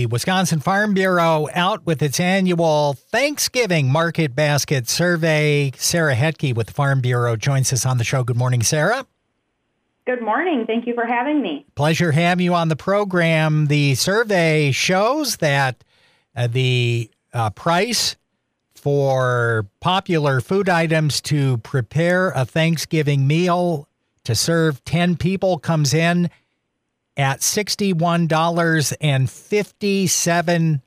Wisconsin Farm Bureau out with its annual Thanksgiving Market Basket Survey. Sarah Hetke with the Farm Bureau joins us on the show. Good morning, Sarah. Good morning. Thank you for having me. Pleasure having you on the program. The survey shows that the price for popular food items to prepare a Thanksgiving meal to serve 10 people comes in at $61.57.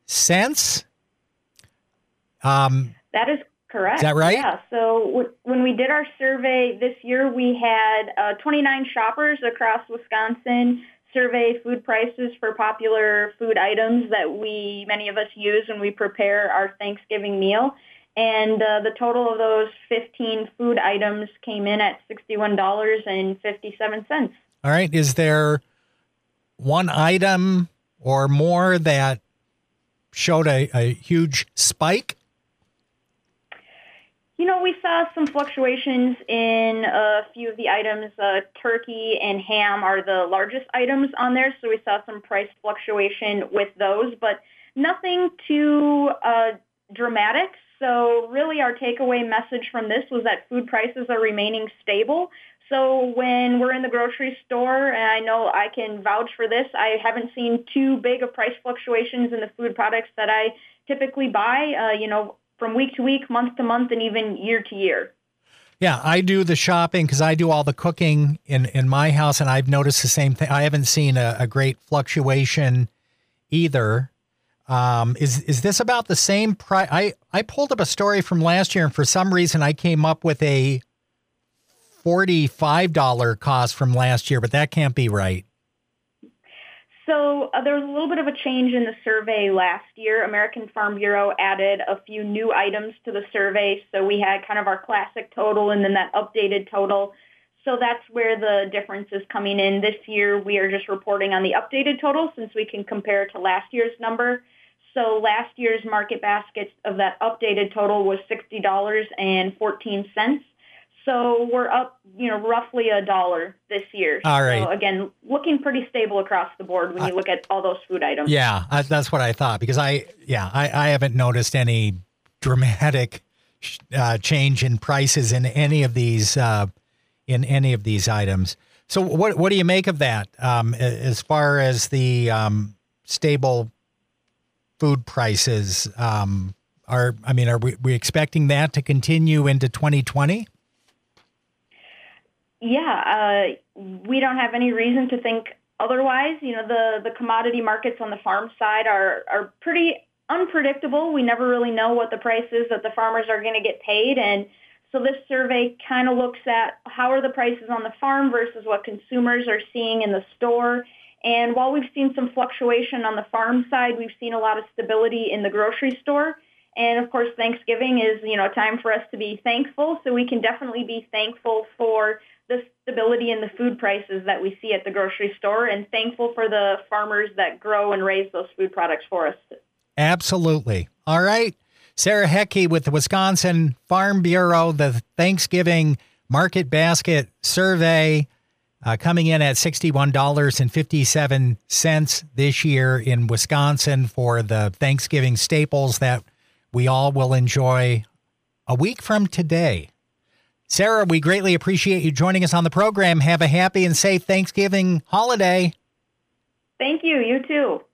That is correct. Is that right? Yeah. So when we did our survey this year, we had 29 shoppers across Wisconsin survey food prices for popular food items that many of us use when we prepare our Thanksgiving meal. And the total of those 15 food items came in at $61.57. All right. Is there one item or more that showed a huge spike? You know, we saw some fluctuations in a few of the items. Turkey and ham are the largest items on there, so we saw some price fluctuation with those, but nothing too dramatic. So really our takeaway message from this was that food prices are remaining stable. So when we're in the grocery store, and I know I can vouch for this, I haven't seen too big of price fluctuations in the food products that I typically buy, from week to week, month to month, and even year to year. Yeah, I do the shopping because I do all the cooking in my house, and I've noticed the same thing. I haven't seen a great fluctuation either. Is this about the same price? I pulled up a story from last year, and for some reason I came up with a $45 cost from last year, but that can't be right. So there was a little bit of a change in the survey last year. American Farm Bureau added a few new items to the survey. So we had kind of our classic total and then that updated total. So that's where the difference is coming in. This year we are just reporting on the updated total since we can compare to last year's number. So last year's market basket of that updated total was $60.14. So we're up, roughly $1 this year. All right. So again, looking pretty stable across the board when you look at all those food items. Yeah, that's what I thought because I haven't noticed any dramatic change in prices in any of these items. So what do you make of that as far as the stable food prices? Are we expecting that to continue into 2020? Yeah, we don't have any reason to think otherwise. The commodity markets on the farm side are pretty unpredictable. We never really know what the price is that the farmers are going to get paid. And so this survey kind of looks at how are the prices on the farm versus what consumers are seeing in the store. And while we've seen some fluctuation on the farm side, we've seen a lot of stability in the grocery store. And of course, Thanksgiving is, a time for us to be thankful. So we can definitely be thankful for the stability in the food prices that we see at the grocery store and thankful for the farmers that grow and raise those food products for us. Absolutely. All right. Sarah Hetke with the Wisconsin Farm Bureau, the Thanksgiving Market Basket Survey coming in at $61.57 this year in Wisconsin for the Thanksgiving staples that we all will enjoy a week from today. Sarah, we greatly appreciate you joining us on the program. Have a happy and safe Thanksgiving holiday. Thank you. You too.